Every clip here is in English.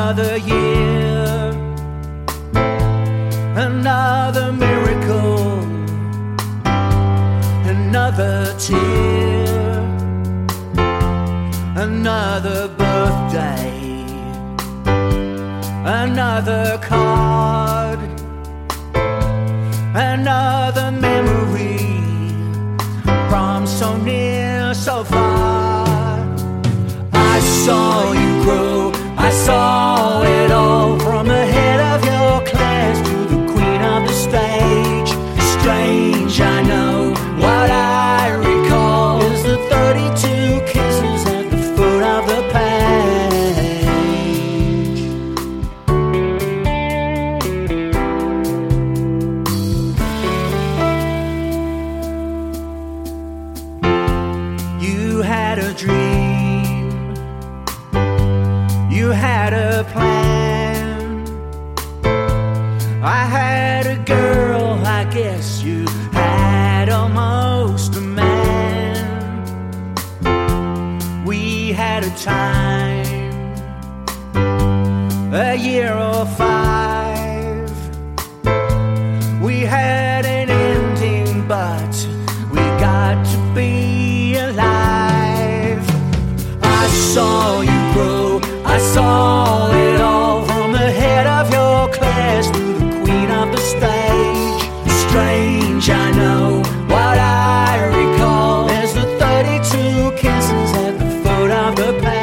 Another year, another miracle, another tear, another birthday, another card, another memory from so near, so far. I saw you grow, I saw it all, from the head of your class to the queen of the stage. Strange, I know, what I recall is the 32 kisses at the foot of the page. You had a dream, you had a plan. I had a girl, I guess you had almost a man. We had a time, a year or 5. We had an ending, but we got to be alive. I saw you grow, I saw it all, from the head of your class to the queen of the stage. Strange, I know, what I recall is the 32 kisses at the foot of the page.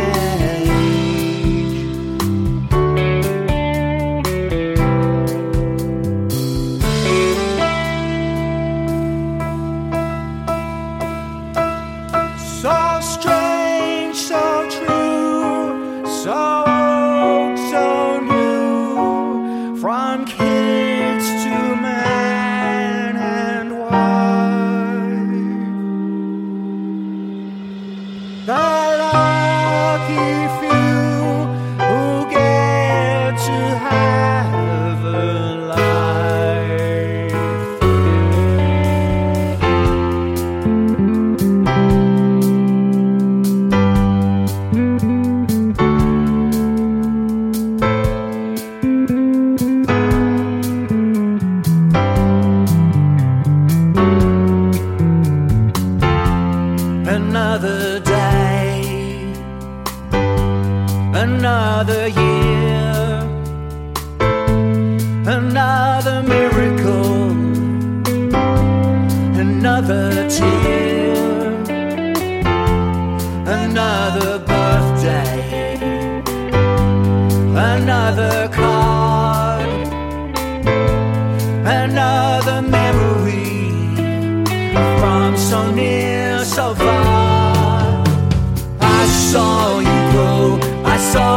So strange, so true, so old, so new, from kids to man and wife. The lucky few who get to have a life. Another day, another year, another miracle, another tear, another birthday, another card, another memory from so near, so far. I saw you grow, I saw